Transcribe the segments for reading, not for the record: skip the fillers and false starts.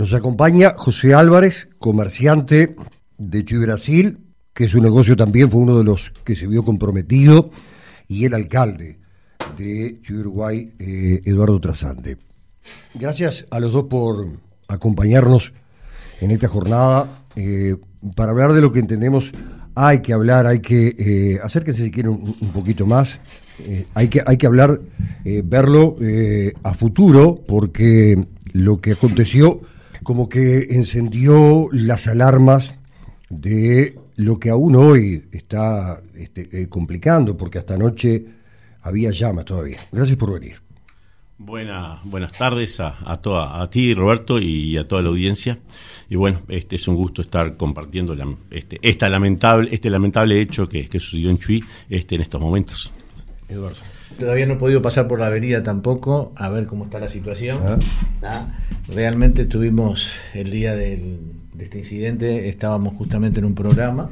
Nos acompaña José Álvarez, comerciante de Chuy Brasil, que su negocio también fue uno de los que se vio comprometido, y el alcalde de Chuy Uruguay, Eduardo Trasante. Gracias a los dos por acompañarnos en esta jornada para hablar de lo que entendemos. Hay que hablar, hay que acérquense si quieren un poquito más, hay que hablar, verlo a futuro, porque lo que aconteció como que encendió las alarmas de lo que aún hoy está complicando, porque hasta anoche había llamas todavía. Gracias por venir. Buenas tardes a ti, Roberto, y a toda la audiencia. Y bueno, es un gusto estar compartiendo este lamentable hecho que sucedió en Chuy en estos momentos. Eduardo. Todavía no he podido pasar por la avenida tampoco, a ver cómo está la situación. Realmente tuvimos el día de este incidente, estábamos justamente en un programa,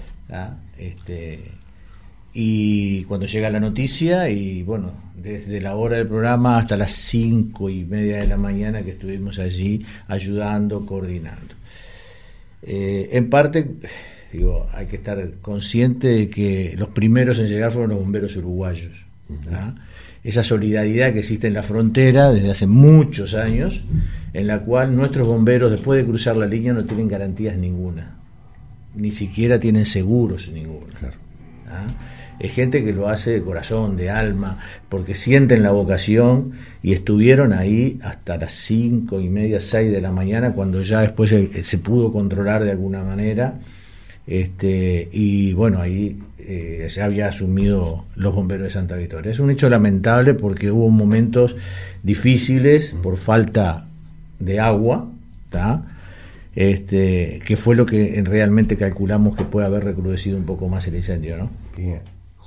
y cuando llega la noticia, y bueno, desde la hora del programa hasta las 5:30 de la mañana que estuvimos allí ayudando, coordinando. En parte, hay que estar consciente de que los primeros en llegar fueron los bomberos uruguayos. Esa solidaridad que existe en la frontera desde hace muchos años, en la cual nuestros bomberos, después de cruzar la línea, no tienen garantías ninguna, ni siquiera tienen seguros ninguna. Claro. Es gente que lo hace de corazón, de alma, porque sienten la vocación, y estuvieron ahí hasta las 5:30, 6 de la mañana, cuando ya después se pudo controlar de alguna manera, y bueno, ahí se había asumido los bomberos de Santa Victoria. Es un hecho lamentable porque hubo momentos difíciles por falta de agua, que fue lo que realmente calculamos que puede haber recrudecido un poco más el incendio, ¿no? Bien.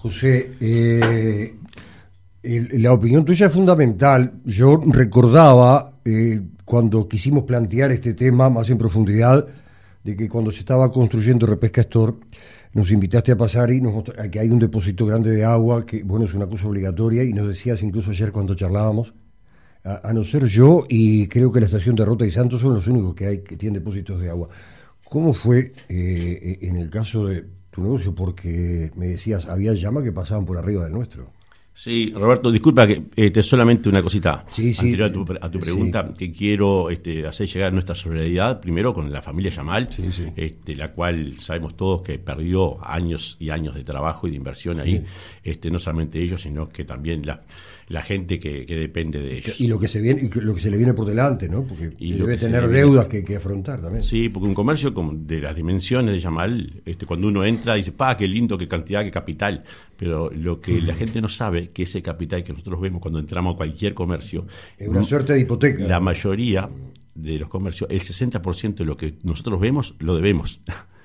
José, la opinión tuya es fundamental. Yo recordaba, cuando quisimos plantear este tema más en profundidad, de que cuando se estaba construyendo Repesca Store, nos invitaste a pasar y a que hay un depósito grande de agua, que bueno, es una cosa obligatoria, y nos decías incluso ayer cuando charlábamos, a no ser yo, y creo que la estación de Rota y Santos son los únicos que tienen depósitos de agua. ¿Cómo fue en el caso de tu negocio? Porque me decías, había llamas que pasaban por arriba del nuestro. Sí, Roberto, disculpa que solamente una cosita anterior a tu pregunta, que quiero hacer llegar nuestra solidaridad primero con la familia Yamal, la cual sabemos todos que perdió años y años de trabajo y de inversión ahí, no solamente ellos, sino que también la gente que depende de ellos. Y lo que se le viene por delante, ¿no? Porque debe tener deudas que afrontar también. Sí, porque un comercio de las dimensiones de Yamal, cuando uno entra dice, qué lindo, qué cantidad, qué capital. Pero lo que la gente no sabe, que ese capital que nosotros vemos cuando entramos a cualquier comercio, es una suerte de hipoteca. La mayoría de los comercios, el 60% de lo que nosotros vemos, lo debemos.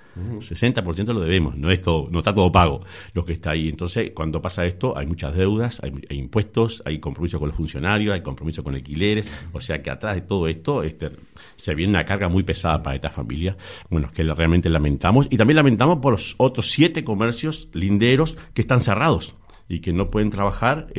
60% lo debemos, no está todo pago lo que está ahí. Entonces, cuando pasa esto, hay muchas deudas, hay impuestos, hay compromiso con los funcionarios, hay compromiso con alquileres, o sea que atrás de todo esto se viene una carga muy pesada para esta familia, bueno, que realmente lamentamos, y también lamentamos por los otros 7 comercios linderos que están cerrados y que no pueden trabajar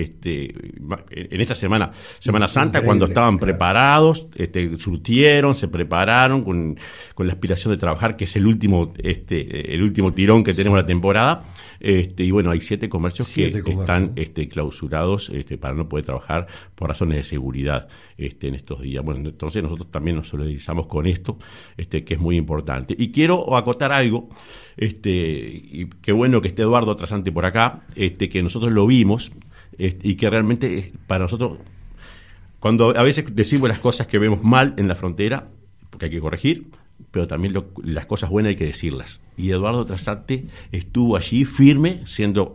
en esta Semana Santa, cuando estaban preparados, surtieron, se prepararon con la aspiración de trabajar, que es el último tirón que tenemos la temporada, y bueno, hay 7 comercios que están clausurados para no poder trabajar por razones de seguridad en estos días. Bueno, entonces nosotros también nos solidarizamos con esto, que es muy importante. Y quiero acotar algo, y qué bueno que esté Eduardo Trasante por acá, que nosotros lo vimos, y que realmente para nosotros, cuando a veces decimos las cosas que vemos mal en la frontera, porque hay que corregir, pero también las cosas buenas hay que decirlas. Y Eduardo Trasante estuvo allí firme, siendo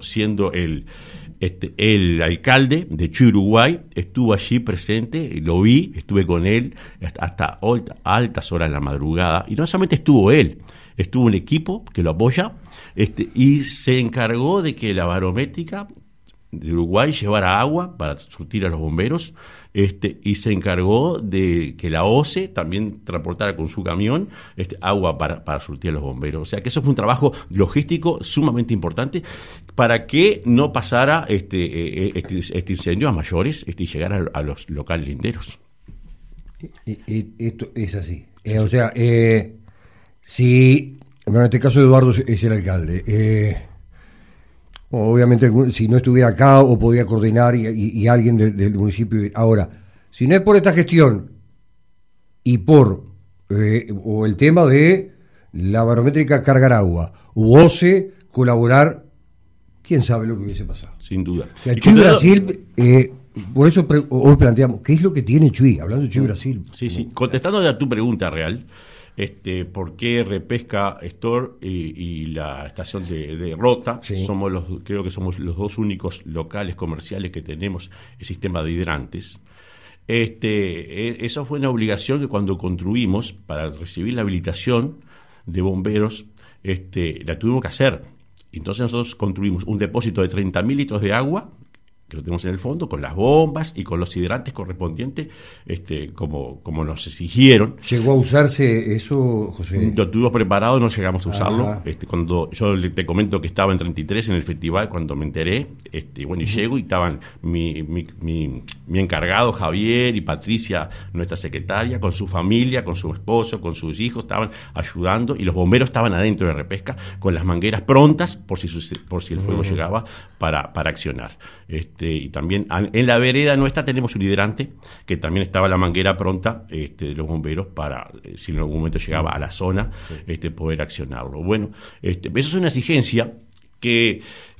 el alcalde de Chuy Uruguay, estuvo allí presente, lo vi, estuve con él hasta altas horas de la madrugada, y no solamente estuvo él, estuvo un equipo que lo apoya, y se encargó de que la barométrica de Uruguay llevara agua para surtir a los bomberos, y se encargó de que la OCE también transportara con su camión agua para surtir a los bomberos. O sea que eso fue un trabajo logístico sumamente importante para que no pasara este incendio a mayores y llegara a los locales linderos. Esto es así. O sea, si, bueno, en este caso Eduardo es el alcalde, obviamente si no estuviera acá o podía coordinar y alguien del municipio. Ahora, si no es por esta gestión y por o el tema de la barométrica cargar agua, u OCE colaborar, quién sabe lo que hubiese pasado. Sin duda. O sea, Chuy Brasil, por eso hoy planteamos, ¿qué es lo que tiene Chuy? Hablando de Chuy Brasil. Sí. Contestando a tu pregunta real, ¿por qué Repesca Store y la estación de Rota? Sí. Creo que somos los dos únicos locales comerciales que tenemos el sistema de hidrantes. Eso fue una obligación que cuando construimos para recibir la habilitación de bomberos, la tuvimos que hacer. Entonces nosotros construimos un depósito de 30.000 litros de agua, que lo tenemos en el fondo, con las bombas y con los hidrantes correspondientes, como nos exigieron. ¿Llegó a usarse eso, José? Lo tuvimos preparado, no llegamos a usarlo. Ajá. Cuando yo te comento que estaba en 33 en el festival, cuando me enteré, y llego y estaban mi encargado Javier y Patricia, nuestra secretaria, con su familia, con su esposo, con sus hijos, estaban ayudando, y los bomberos estaban adentro de Repesca con las mangueras prontas por si el fuego llegaba para accionar. Y también en la vereda nuestra tenemos un hidrante que también estaba la manguera pronta de los bomberos para, si en algún momento llegaba a la zona, poder accionarlo. Bueno, eso es una exigencia que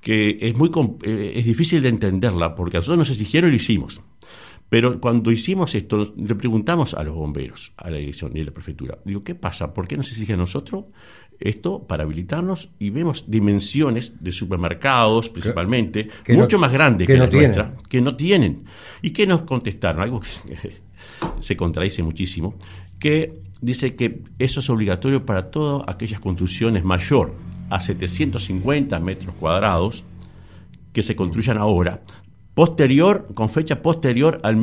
es difícil de entenderla, porque a nosotros nos exigieron y lo hicimos. Pero cuando hicimos esto, le preguntamos a los bomberos, a la dirección y a la prefectura, digo, ¿qué pasa? ¿Por qué nos exige a nosotros esto para habilitarnos? Y vemos dimensiones de supermercados, principalmente, que mucho no, más grandes que que no la nuestra, que no tienen. ¿Y qué nos contestaron? Algo que se contradice muchísimo, que dice que eso es obligatorio para todas aquellas construcciones mayor a 750 metros cuadrados que se construyan ahora, con fecha posterior al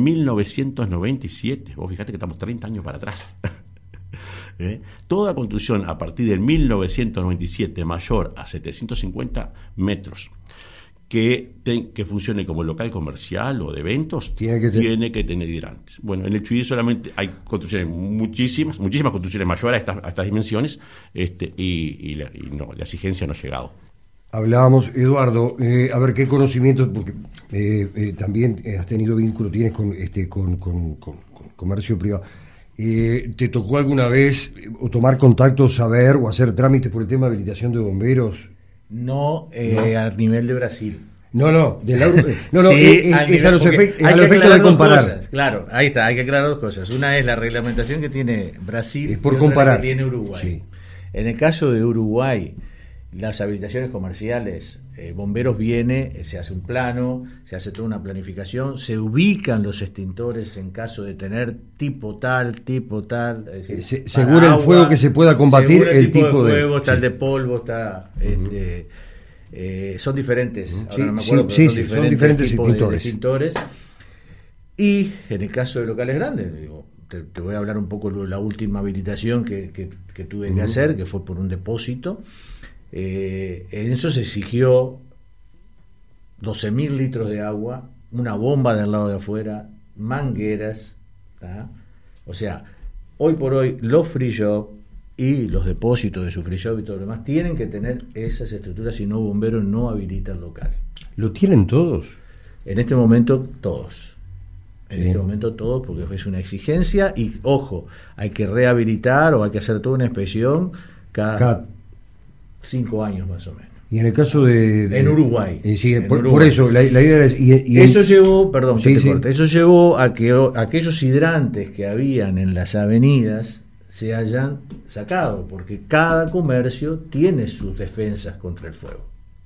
1997. Vos fijate que estamos 30 años para atrás. Toda construcción a partir del 1997 mayor a 750 metros que funcione como local comercial o de eventos tiene que tener hidrantes. Bueno, en el Chuy solamente hay construcciones, muchísimas construcciones mayores a estas dimensiones, y la exigencia no ha llegado. Hablábamos, Eduardo, a ver qué conocimientos, porque también has tenido vínculo, tienes con comercio privado. ¿Te tocó alguna vez o tomar contacto, saber o hacer trámites por el tema de habilitación de bomberos? No, a nivel de Brasil. Sí, es a los efectos de comparar. Claro, ahí está, hay que aclarar dos cosas. Una es la reglamentación que tiene Brasil, es por y otra comparar. La que tiene Uruguay. Sí. En el caso de Uruguay, las habilitaciones comerciales, bomberos viene, se hace un plano, se hace toda una planificación, se ubican los extintores en caso de tener tipo tal, es decir, según el fuego que se pueda combatir, el tipo de fuego, está sí. el de polvo, está son diferentes, ahora sí, no me acuerdo, sí, pero son diferentes tipos extintores. de extintores. Y en el caso de locales grandes, te voy a hablar un poco de la última habilitación que tuve que hacer, que fue por un depósito. En eso se exigió 12.000 litros de agua, una bomba del lado de afuera, mangueras, ¿tá? O sea, hoy por hoy los free shop y los depósitos de su free shop y todo lo demás tienen que tener esas estructuras, si no, bomberos no habilita el local. ¿Lo tienen todos? En este momento todos. En Sí. este momento todos, porque es una exigencia y, ojo, hay que rehabilitar o hay que hacer toda una inspección cada 5 años más o menos. Y en el caso en Uruguay. Sí, en por Uruguay. eso, la idea es... Eso llevó, perdón, Sí, sí. eso llevó a que aquellos hidrantes que habían en las avenidas se hayan sacado, porque cada comercio tiene sus defensas contra el fuego.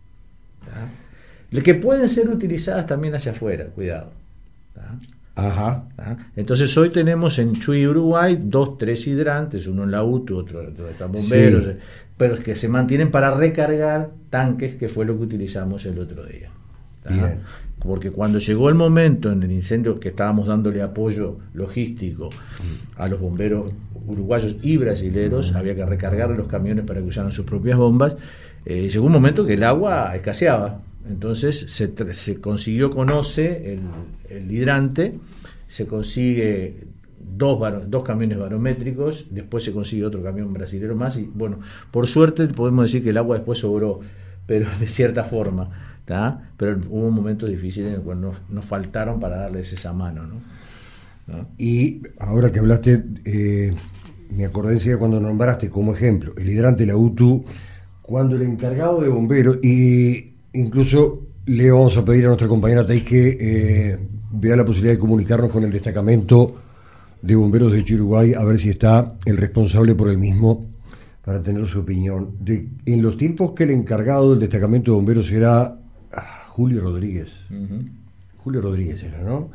¿Tá? Que pueden ser utilizadas también hacia afuera, cuidado. ¿Tá? Ajá. ¿Tá? Entonces hoy tenemos en Chuy, Uruguay, 2-3 hidrantes, uno en la UTU, otro en bomberos, Sí. pero que se mantienen para recargar tanques, que fue lo que utilizamos el otro día. ¿Tá? Bien. Porque cuando llegó el momento en el incendio que estábamos dándole apoyo logístico a los bomberos uruguayos y brasileros, había que recargar los camiones para que usaran sus propias bombas, llegó un momento que el agua escaseaba. Entonces se consiguió con OCE el hidrante, se consigue dos camiones barométricos, después se consiguió otro camión brasilero más y bueno, por suerte podemos decir que el agua después sobró, pero de cierta forma, ¿tá? Pero hubo momentos difíciles en los cuales nos faltaron para darles esa mano, ¿no? Y ahora que hablaste, me acordé enseguida cuando nombraste como ejemplo el hidrante de la UTU, cuando el encargado de bomberos, y incluso le vamos a pedir a nuestra compañera Thais que vea la posibilidad de comunicarnos con el destacamento de bomberos de Chivilguay a ver si está el responsable por el mismo, para tener su opinión. En los tiempos que el encargado del destacamento de bomberos era Julio Rodríguez. Uh-huh. Julio Rodríguez era, ¿no?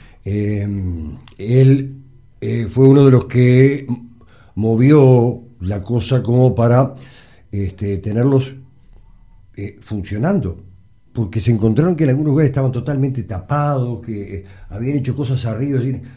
Él fue uno de los que movió la cosa como para tenerlos funcionando, porque se encontraron que en algunos lugares estaban totalmente tapados, que habían hecho cosas arriba,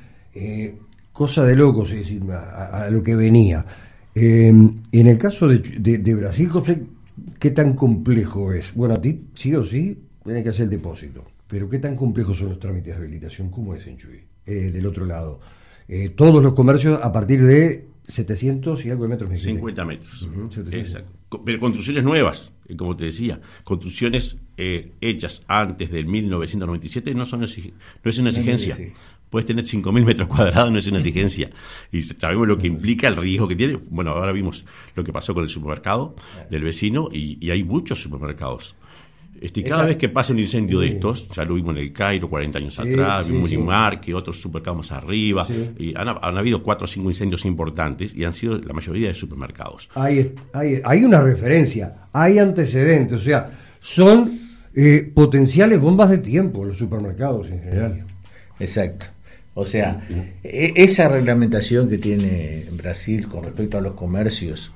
cosa de locos, es decir, a lo que venía. En el caso de Brasil, ¿qué tan complejo es? Bueno, a ti sí o sí tienes que hacer el depósito, pero ¿qué tan complejos son los trámites de habilitación? ¿Cómo es en Chuy? Del otro lado, todos los comercios a partir de 700 y algo de metros. 50 metros. Uh-huh, exacto. Pero construcciones nuevas, como te decía, construcciones hechas antes del 1997 no es una exigencia. Sí. Puedes tener 5.000 metros cuadrados, no es una exigencia. Y sabemos lo que implica, el riesgo que tiene. Bueno, ahora vimos lo que pasó con el supermercado del vecino y hay muchos supermercados. Cada vez que pasa un incendio de estos, ya lo vimos en el Cairo 40 años atrás, vimos en Marque, otros supermercados más arriba, y han habido 4 o 5 incendios importantes y han sido la mayoría de supermercados. Hay una referencia, hay antecedentes, o sea, son potenciales bombas de tiempo los supermercados en general. Exacto. O sea, esa reglamentación que tiene Brasil con respecto a los comercios,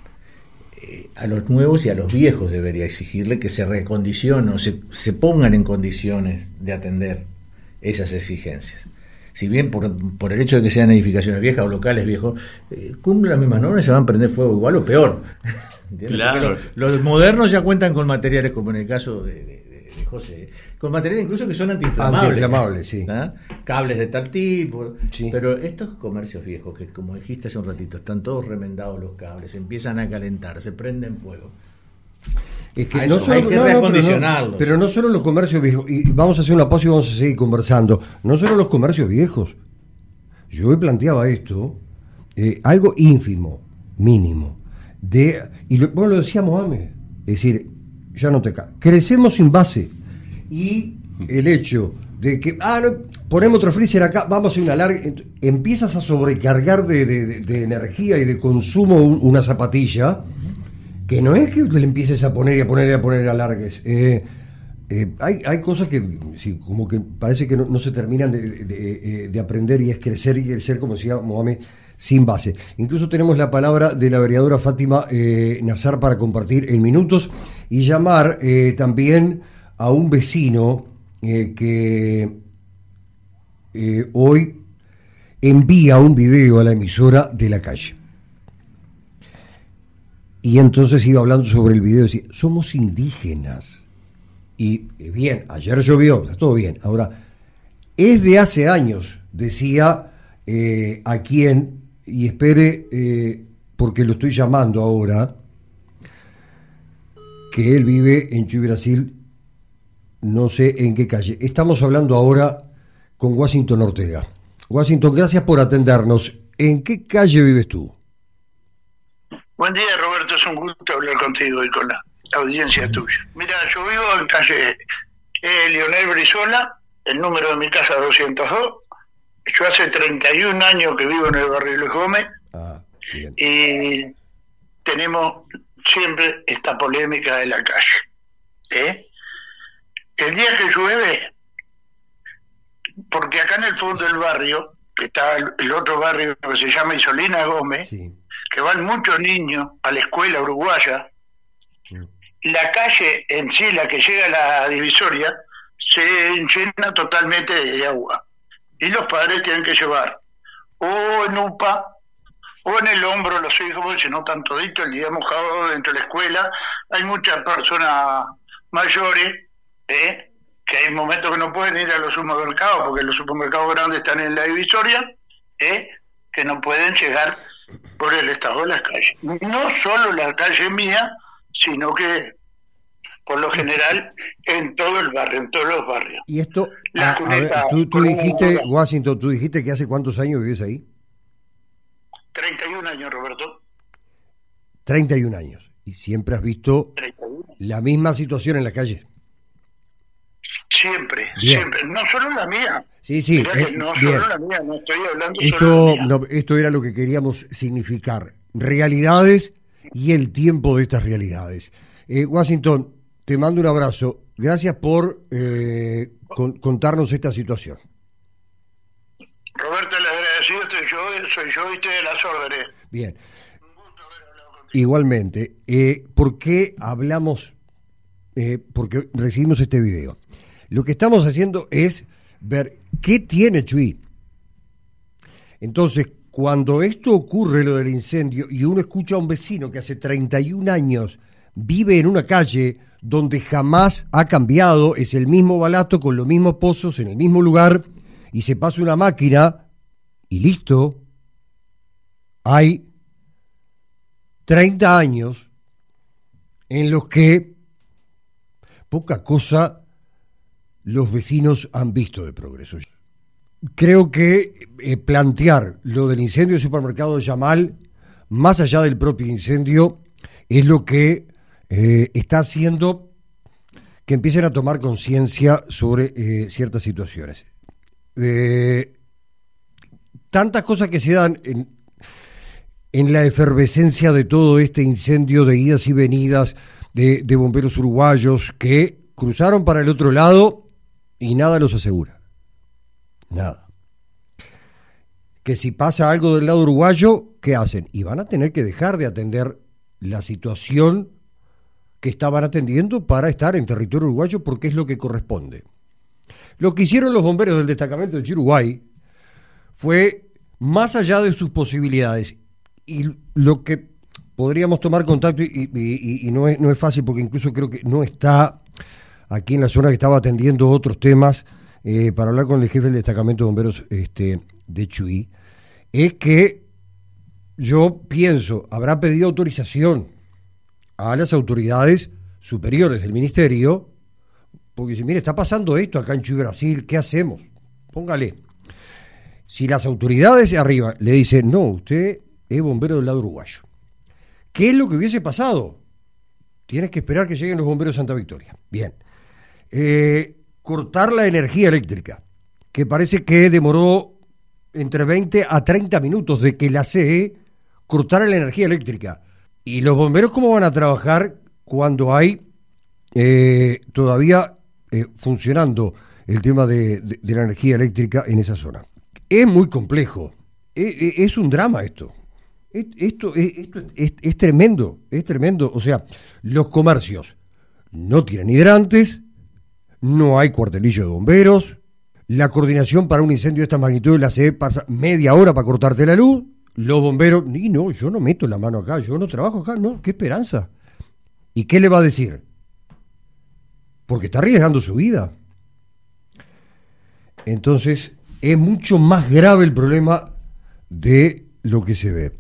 a los nuevos y a los viejos debería exigirle que se recondicionen o se pongan en condiciones de atender esas exigencias. Si bien por el hecho de que sean edificaciones viejas o locales viejos, cumplen las mismas normas y se van a prender fuego igual o peor. Claro. Los modernos ya cuentan con materiales, como en el caso de José, con materiales incluso que son antiinflamables, sí. Cables de tal tipo, sí. Pero estos comercios viejos que, como dijiste hace un ratito, están todos remendados los cables, empiezan a calentar, se prenden fuego. Es que hay que reacondicionarlos. Pero no solo los comercios viejos, y vamos a hacer una pausa y vamos a seguir conversando, no solo los comercios viejos. Yo me planteaba esto, algo ínfimo, mínimo, bueno, lo decía Mohamed, es decir, ya no te cae. Crecemos sin base. Y el hecho de que, ponemos otro freezer acá, vamos a hacer una larga, empiezas a sobrecargar de energía y de consumo una zapatilla, que no es que le empieces a poner y a poner y a poner alargues. Hay cosas que sí, como que parece que no se terminan de aprender, y es crecer y crecer, como decía Mohamed, sin base. Incluso tenemos la palabra de la vereadora Fátima Nazar para compartir en minutos y llamar también a un vecino que hoy envía un video a la emisora de la calle. Y entonces iba hablando sobre el video y decía, somos indígenas. Y bien, ayer llovió, está todo bien. Ahora, es de hace años, decía a quien, y espere, porque lo estoy llamando ahora, que él vive en Chuy, Brasil, no sé en qué calle. Estamos hablando ahora con Washington Ortega. Washington, gracias por atendernos. ¿En qué calle vives tú? Buen día, Roberto, es un gusto hablar contigo y con la audiencia tuya. Mira, yo vivo en calle Leonel Brizola, el número de mi casa 202. Yo hace 31 años que vivo en el barrio Luis Gómez. Bien. Y tenemos siempre esta polémica de la calle. El día que llueve, porque acá en el fondo del barrio, que está el otro barrio que se llama Isolina Gómez, sí, que van muchos niños a la escuela uruguaya, la calle en sí, la que llega a la divisoria, se llena totalmente de agua. Y los padres tienen que llevar o en UPA o en el hombro los hijos, porque si no están toditos el día mojado dentro de la escuela. Hay muchas personas mayores que hay momentos que no pueden ir a los supermercados porque los supermercados grandes están en la divisoria que no pueden llegar por el estado de las calles. No solo la calle mía, sino que por lo general en todo el barrio, en todos los barrios. Y esto, a ver, tú dijiste, Washington, tú dijiste que hace cuántos años vives ahí. 31 años, Roberto. 31 años. Y siempre has visto 31. La misma situación en la calle. Siempre, bien. Siempre. No solo la mía. Sí, sí. No bien. solo la mía, no estoy hablando solo de la mía. No, esto era lo que queríamos significar. Realidades y el tiempo de estas realidades. Washington, te mando un abrazo. Gracias por contarnos esta situación. Roberto, el agradecido soy yo y te de las órdenes. Bien. Igualmente, ¿por qué hablamos? Porque recibimos este video. Lo que estamos haciendo es ver qué tiene Chuy. Entonces, cuando esto ocurre, lo del incendio, y uno escucha a un vecino que hace 31 años vive en una calle donde jamás ha cambiado, es el mismo balato con los mismos pozos en el mismo lugar, y se pasa una máquina y listo, hay 30 años en los que poca cosa los vecinos han visto de progreso. Creo que plantear lo del incendio del supermercado de Yamal, más allá del propio incendio, es lo que está haciendo que empiecen a tomar conciencia sobre ciertas situaciones. Tantas cosas que se dan en la efervescencia de todo este incendio, de idas y venidas de bomberos uruguayos que cruzaron para el otro lado y nada los asegura. Nada. Que si pasa algo del lado uruguayo, ¿qué hacen? Y van a tener que dejar de atender la situación que estaban atendiendo para estar en territorio uruguayo porque es lo que corresponde. Lo que hicieron los bomberos del destacamento de Uruguay fue más allá de sus posibilidades, y lo que podríamos tomar contacto, y no es fácil porque incluso creo que no está aquí en la zona, que estaba atendiendo otros temas, para hablar con el jefe del destacamento de bomberos de Chuy, es que yo pienso, habrá pedido autorización a las autoridades superiores del ministerio, porque si mire, está pasando esto acá en Chuy, Brasil, ¿qué hacemos? Póngale. Si las autoridades de arriba le dicen, no, usted es bombero del lado uruguayo, ¿qué es lo que hubiese pasado? Tienes que esperar que lleguen los bomberos de Santa Victoria. Bien. Cortar la energía eléctrica, que parece que demoró entre 20 a 30 minutos de que la CE cortara la energía eléctrica. ¿Y los bomberos cómo van a trabajar cuando hay todavía funcionando el tema de la energía eléctrica en esa zona? Es muy complejo, es un drama esto. Esto es tremendo, es tremendo. O sea, los comercios no tienen hidrantes, no hay cuartelillo de bomberos, la coordinación para un incendio de esta magnitud la CE pasa media hora para cortarte la luz, los bomberos, y no, yo no meto la mano acá, yo no trabajo acá, no, qué esperanza. ¿Y qué le va a decir? Porque está arriesgando su vida. Entonces, es mucho más grave el problema de lo que se ve.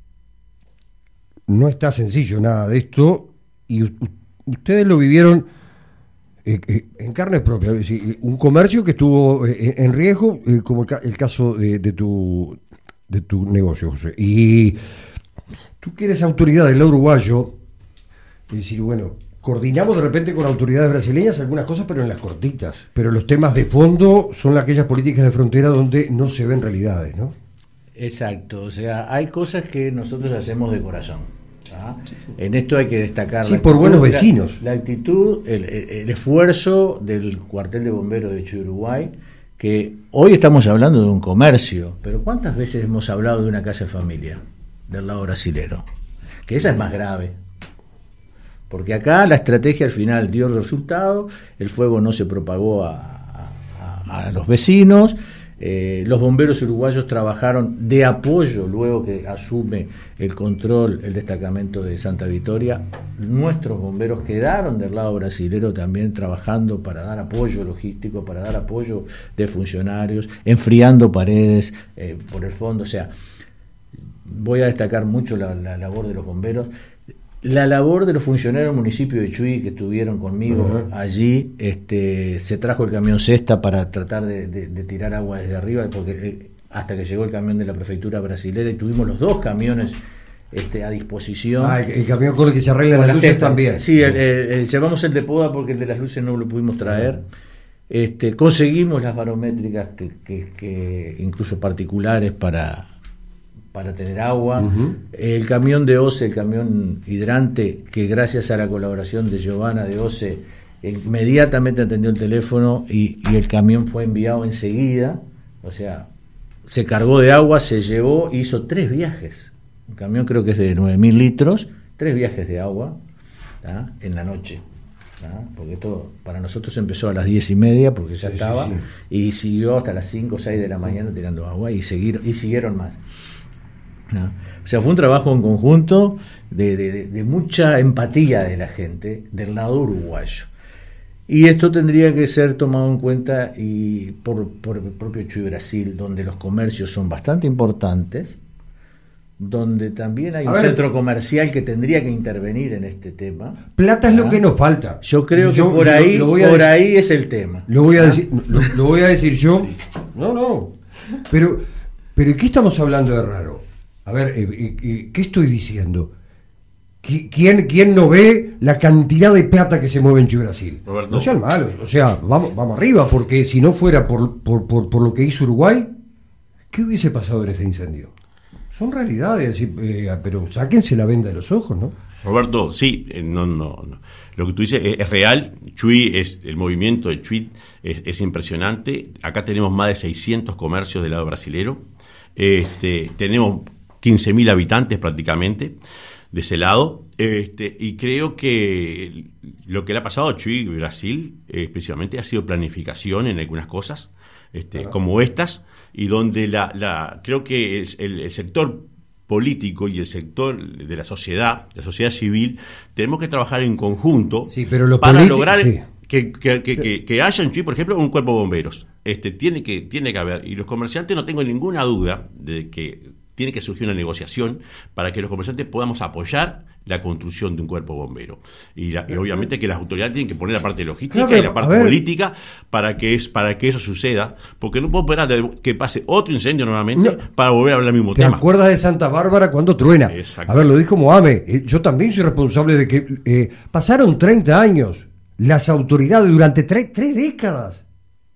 No está sencillo nada de esto, y ustedes lo vivieron en carne propia. Es decir, un comercio que estuvo en riesgo, como el caso de tu negocio, José. Y tú que eres autoridad del lado uruguayo, es decir, bueno, coordinamos de repente con autoridades brasileñas algunas cosas, pero en las cortitas. Pero los temas de fondo son aquellas políticas de frontera donde no se ven realidades, ¿no? Exacto, o sea, hay cosas que nosotros hacemos de corazón. ¿Ah? En esto hay que destacar sí, por buenos vecinos. La actitud, el esfuerzo del cuartel de bomberos de Chuy, Uruguay, que hoy estamos hablando de un comercio, pero ¿cuántas veces hemos hablado de una casa de familia del lado brasilero? Que esa es más grave, porque acá la estrategia al final dio resultado, el fuego no se propagó a los vecinos, Los bomberos uruguayos trabajaron de apoyo luego que asume el control el destacamento de Santa Victoria. Nuestros bomberos quedaron del lado brasilero también trabajando para dar apoyo logístico, para dar apoyo de funcionarios, enfriando paredes por el fondo. O sea, voy a destacar mucho la labor de los bomberos. La labor de los funcionarios del municipio de Chuy que estuvieron conmigo allí, se trajo el camión cesta para tratar de tirar agua desde arriba, porque hasta que llegó el camión de la prefectura brasilera y tuvimos los dos camiones a disposición. El camión con el que se arreglan las luces también. Sí, llevamos el de poda porque el de las luces no lo pudimos traer. Conseguimos las barométricas que incluso particulares para tener agua. El camión de OCE, el camión hidrante, que gracias a la colaboración de Giovanna de OCE inmediatamente atendió el teléfono y el camión fue enviado enseguida. O sea, se cargó de agua, se llevó, hizo 3 viajes. Un camión creo que es de 9.000 litros, 3 viajes de agua, ¿tá?, en la noche, ¿tá?, porque esto para nosotros empezó a las 10:30 porque ya estaba, y siguió hasta las 5 o 6 de la mañana tirando agua y siguieron más. ¿No? O sea, fue un trabajo en conjunto de mucha empatía de la gente del lado uruguayo. Y esto tendría que ser tomado en cuenta y por el propio Chuy Brasil, donde los comercios son bastante importantes, donde también hay un centro comercial que tendría que intervenir en este tema. Plata es lo que nos falta. Yo creo que por ahí es el tema. Lo voy a decir yo. Sí. No. Pero ¿qué estamos hablando de raro? A ver, ¿qué estoy diciendo? ¿Quién no ve la cantidad de plata que se mueve en Chuy Brasil? Roberto. No sean malos, o sea, vamos arriba, porque si no fuera por lo que hizo Uruguay, ¿qué hubiese pasado en ese incendio? Son realidades, pero sáquense la venda de los ojos, ¿no? Roberto, sí, no. Lo que tú dices es real. Chuy, el movimiento de Chuy es impresionante. Acá tenemos más de 600 comercios del lado brasilero. Tenemos 15.000 habitantes prácticamente de ese lado, y creo que lo que le ha pasado a Chuy Brasil especialmente ha sido planificación en algunas cosas, como estas, y donde creo que el sector político y el sector de la sociedad civil, tenemos que trabajar en conjunto para lograr que haya en Chuy, por ejemplo, un cuerpo de bomberos. Tiene que haber, y los comerciantes, no tengo ninguna duda de que tiene que surgir una negociación para que los comerciantes podamos apoyar la construcción de un cuerpo bombero. Y obviamente que las autoridades tienen que poner la parte logística y la parte política para que eso suceda, porque no puedo esperar que pase otro incendio nuevamente para volver a hablar el mismo tema. ¿Te acuerdas de Santa Bárbara cuando truena? A ver, lo dijo Mohamed, yo también soy responsable de que pasaron 30 años, las autoridades durante 3 décadas.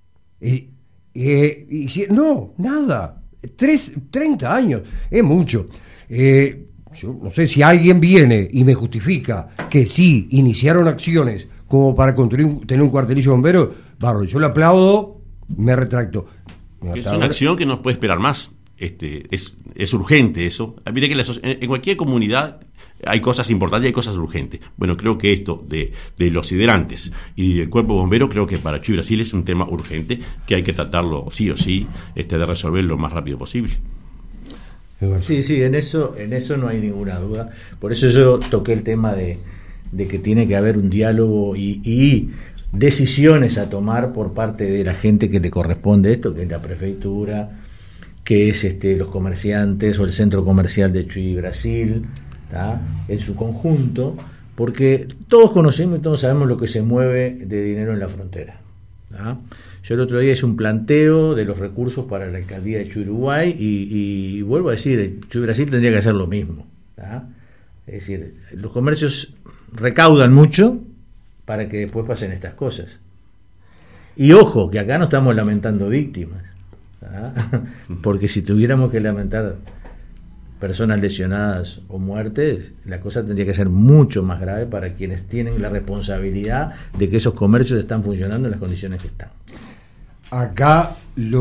No, nada. 30 años, es mucho. Yo no sé si alguien viene y me justifica que sí iniciaron acciones como para tener un cuartelillo bombero, barro, yo le aplaudo, me retracto. Es una acción que no puede esperar más. Es urgente eso. Mire que en cualquier comunidad hay cosas importantes y hay cosas urgentes. Bueno, creo que esto de los hidrantes y del cuerpo bombero, creo que para Chuy Brasil es un tema urgente que hay que tratarlo sí o sí, de resolver lo más rápido posible. Sí, en eso no hay ninguna duda. Por eso yo toqué el tema de que tiene que haber un diálogo y decisiones a tomar por parte de la gente que le corresponde esto, que es la prefectura, que es los comerciantes o el centro comercial de Chuy Brasil, ¿tá?, en su conjunto, porque todos conocemos y todos sabemos lo que se mueve de dinero en la frontera, ¿tá? Yo el otro día hice un planteo de los recursos para la alcaldía de Chuy Uruguay y vuelvo a decir, Chuy Brasil tendría que hacer lo mismo, ¿tá? Es decir, los comercios recaudan mucho para que después pasen estas cosas. Y ojo, que acá no estamos lamentando víctimas, ¿tá?, porque si tuviéramos que lamentar personas lesionadas o muertes, la cosa tendría que ser mucho más grave para quienes tienen la responsabilidad de que esos comercios están funcionando en las condiciones que están. Acá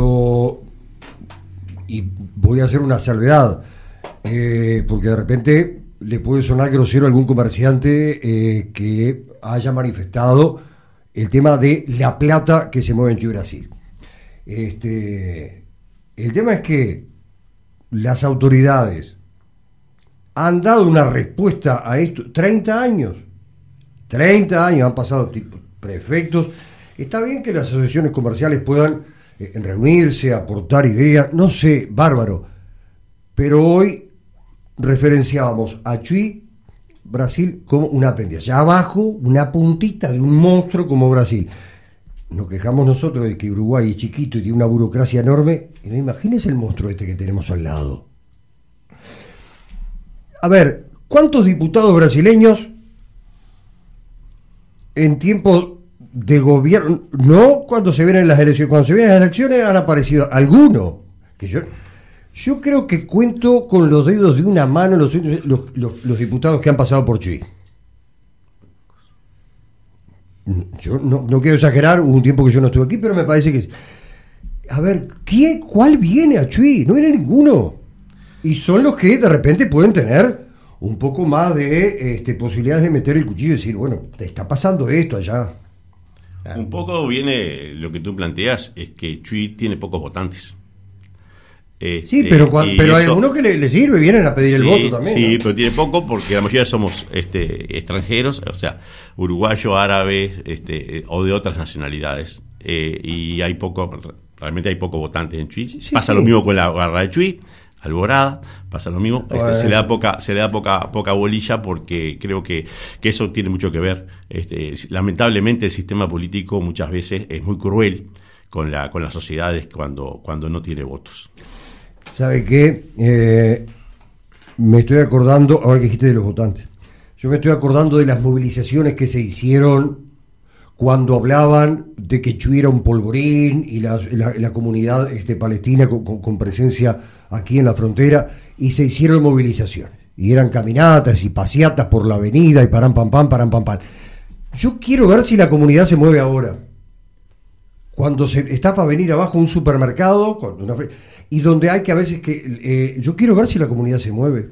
y voy a hacer una salvedad, porque de repente le puede sonar grosero a algún comerciante que haya manifestado el tema de la plata que se mueve en Chuy Brasil. El tema es que las autoridades han dado una respuesta a esto. 30 años han pasado, prefectos. Está bien que las asociaciones comerciales puedan reunirse, aportar ideas, no sé, bárbaro. Pero hoy referenciábamos a Chuy, Brasil, como un apéndice. Allá abajo, una puntita de un monstruo como Brasil. Nos quejamos nosotros de que Uruguay es chiquito y tiene una burocracia enorme. Y no imagínense el monstruo este que tenemos al lado. A ver, ¿cuántos diputados brasileños en tiempo de gobierno, no cuando se vienen las elecciones, cuando se vienen las elecciones han aparecido algunos? Que yo creo que cuento con los dedos de una mano los diputados que han pasado por Chuy. Yo no quiero exagerar, hubo un tiempo que yo no estuve aquí, pero me parece que... A ver, ¿cuál viene a Chuy? No viene ninguno. Y son los que de repente pueden tener un poco más de posibilidades de meter el cuchillo y decir, bueno, te está pasando esto allá. Un poco viene lo que tú planteas, es que Chuy tiene pocos votantes. Sí, pero hay algunos que le sirve, vienen a pedir el voto también. Sí, ¿no? pero tiene poco porque la mayoría somos extranjeros, o sea, uruguayos, árabes o de otras nacionalidades. Y hay realmente hay poco votantes en Chuy. Pasa lo mismo con la barra de Chuy, Alborada, pasa lo mismo. Se le da poca bolilla porque creo que eso tiene mucho que ver. Lamentablemente el sistema político muchas veces es muy cruel con las sociedades cuando no tiene votos. ¿Sabe qué? Me estoy acordando, ahora que dijiste de los votantes, yo me estoy acordando de las movilizaciones que se hicieron cuando hablaban de que Chuy era un polvorín y la comunidad palestina con presencia aquí en la frontera, y se hicieron movilizaciones, y eran caminatas y paseatas por la avenida y param pam pam. Yo quiero ver si la comunidad se mueve ahora. Cuando se está para venir abajo un supermercado, y donde hay que a veces que... yo quiero ver si la comunidad se mueve.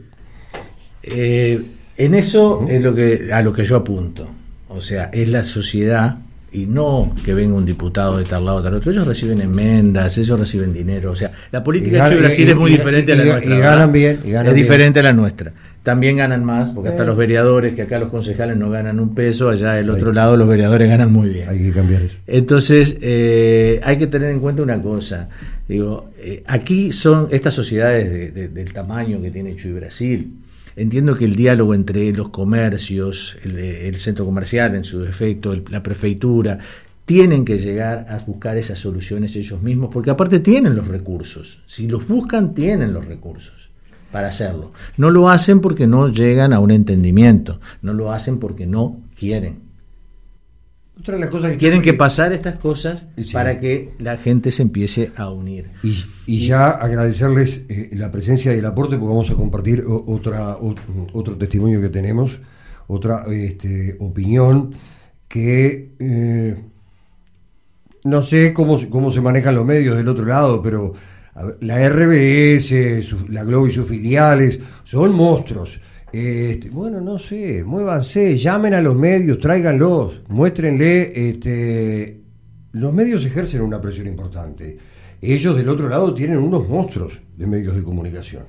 En eso es a lo que yo apunto. O sea, es la sociedad, y no que venga un diputado de tal lado o tal otro. Ellos reciben enmiendas, ellos reciben dinero. O sea, la política de Brasil es muy diferente a la nuestra. Y ganan bien. Es diferente a la nuestra. También ganan más, porque hasta los vereadores, que acá los concejales no ganan un peso, allá del otro lado los vereadores ganan muy bien. Hay que cambiar eso. Entonces, hay que tener en cuenta una cosa. Digo, aquí son estas sociedades del tamaño que tiene Chuy Brasil. Entiendo que el diálogo entre los comercios, el centro comercial en su defecto, la prefeitura, tienen que llegar a buscar esas soluciones ellos mismos, porque aparte tienen los recursos. Si los buscan, tienen los recursos para hacerlo. No lo hacen porque no llegan a un entendimiento, no lo hacen porque no quieren. Otra de las cosas quieren que pasar estas cosas para que la gente se empiece a unir. Y ya agradecerles la presencia y el aporte, porque vamos a compartir otro testimonio que tenemos, otra opinión que no sé cómo se manejan los medios del otro lado, pero la RBS, la Globo y sus filiales son monstruos. Bueno, no sé, muévanse, llamen a los medios, tráiganlos, muéstrenle. Los medios ejercen una presión importante. Ellos del otro lado tienen unos monstruos de medios de comunicación.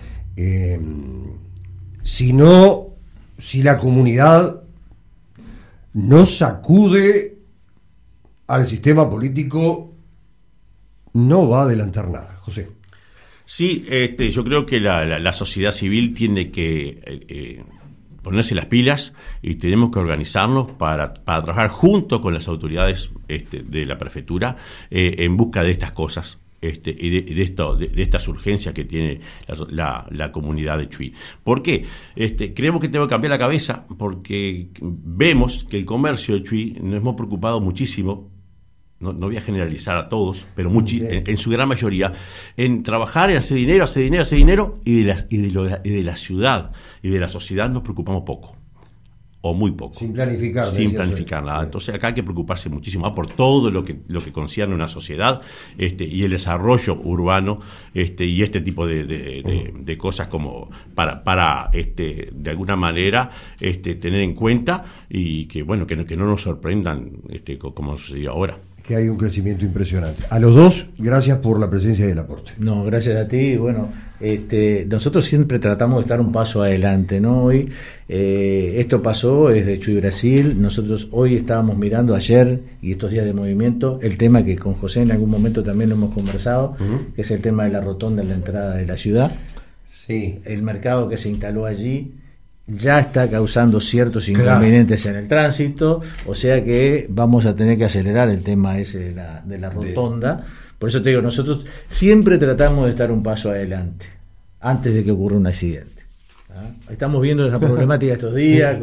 Si la comunidad no sacude al sistema político, no va a adelantar nada. José. Sí, yo creo que la sociedad civil tiene que ponerse las pilas y tenemos que organizarnos para trabajar junto con las autoridades de la prefectura en busca de estas cosas y de estas urgencias que tiene la comunidad de Chuy. ¿Por qué? Creemos que tengo que cambiar la cabeza porque vemos que el comercio de Chuy nos hemos preocupado muchísimo. No voy a generalizar a todos, pero en su gran mayoría, en trabajar, en hacer dinero, y de la ciudad y de la sociedad nos preocupamos poco, o muy poco. Sin planificar nada. Entonces acá hay que preocuparse muchísimo por todo lo que concierne a una sociedad y el desarrollo urbano y este tipo de cosas como para de alguna manera tener en cuenta y que no nos sorprendan como sucedió ahora. que hay un crecimiento impresionante. A los dos, gracias por la presencia y el aporte. No, gracias a ti. Bueno, nosotros siempre tratamos de estar un paso adelante, ¿no? Hoy esto pasó desde Chuy Brasil. Nosotros hoy estábamos mirando ayer y estos días de movimiento el tema que con José en algún momento también lo hemos conversado, que es el tema de la rotonda en la entrada de la ciudad. Sí. El mercado que se instaló allí ya está causando ciertos inconvenientes en el tránsito, o sea que vamos a tener que acelerar el tema ese de la rotonda. Por eso te digo, nosotros siempre tratamos de estar un paso adelante antes de que ocurra un accidente. Estamos viendo esa problemática estos días,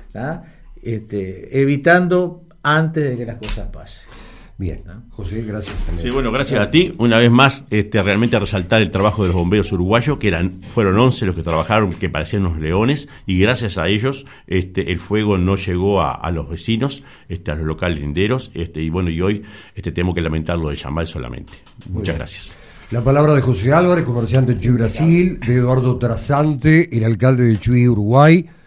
evitando antes de que las cosas pasen. Bien, José, gracias. Sí, bueno, gracias a ti. Una vez más, realmente resaltar el trabajo de los bomberos uruguayos, que fueron 11 los que trabajaron, que parecían unos leones, y gracias a ellos el fuego no llegó a los vecinos, a los locales linderos, y bueno, y hoy tenemos que lamentar lo de Yamal solamente. Muchas gracias. La palabra de José Álvarez, comerciante de Chuy Brasil, de Eduardo Trasante, el alcalde de Chuy, Uruguay.